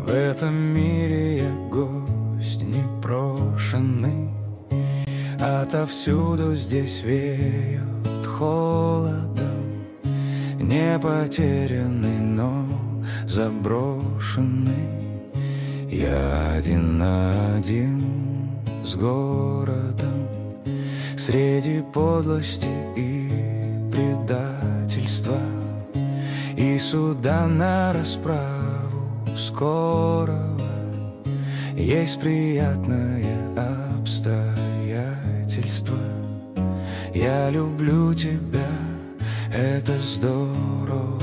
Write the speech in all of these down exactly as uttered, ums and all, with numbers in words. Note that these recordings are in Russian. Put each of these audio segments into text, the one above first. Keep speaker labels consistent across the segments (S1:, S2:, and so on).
S1: В этом мире я гость непрошенный, отовсюду здесь веют холодом. Не потерянный, но заброшенный. Я один на один с городом, среди подлости и предательства, и суда на расправу скорого. Есть приятное обстоятельство. Я люблю тебя, это здорово.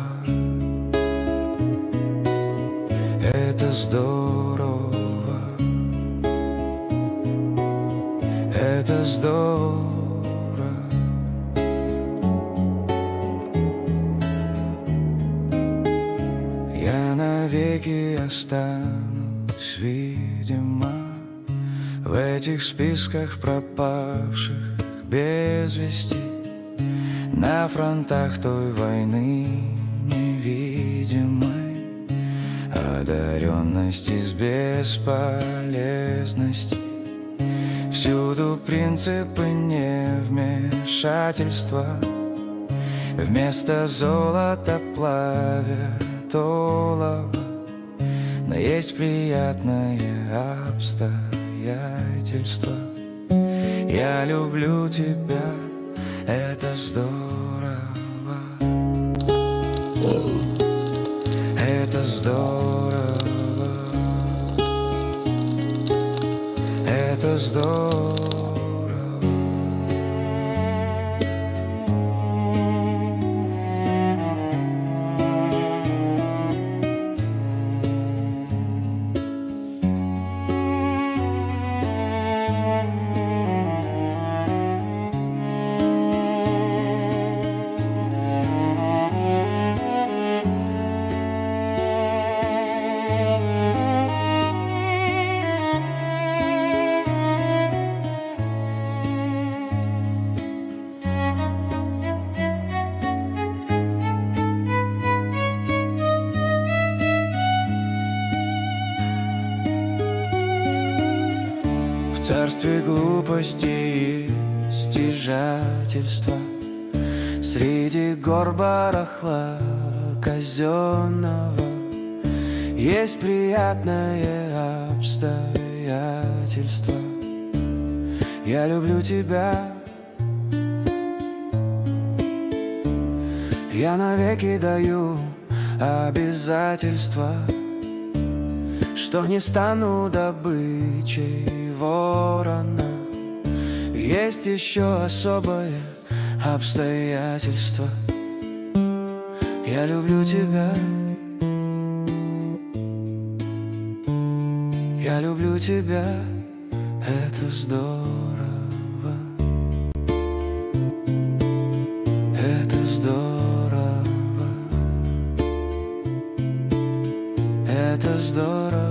S1: Это здорово. Это здорово. Я навеки останусь, видимо, в этих списках пропавших без вести, на фронтах той войны невидимой. Одаренность из бесполезности. Всюду принципы невмешательства. Вместо золота плавят олово. Но есть приятное обстоятельство. Я люблю тебя, это здорово. Это здорово. Это здорово. В царстве глупости и стяжательства, среди гор барахла казенного, есть приятное обстоятельство. Я люблю тебя. Я навеки даю обязательства, что не стану добычей ворона. Есть еще особое обстоятельство. Я люблю тебя. Я люблю тебя, это здорово. Это здорово. Это здорово.